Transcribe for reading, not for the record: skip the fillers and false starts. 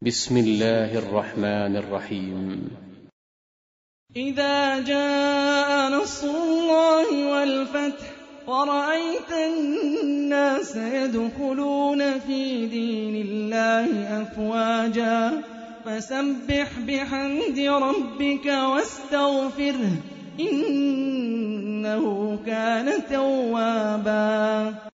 بسم الله الرحمن الرحيم. إذا جاء نصر الله والفتح ورأيت الناس يدخلون في دين الله أفواجا فسبح بحمد ربك واستغفره إنه كان توابا.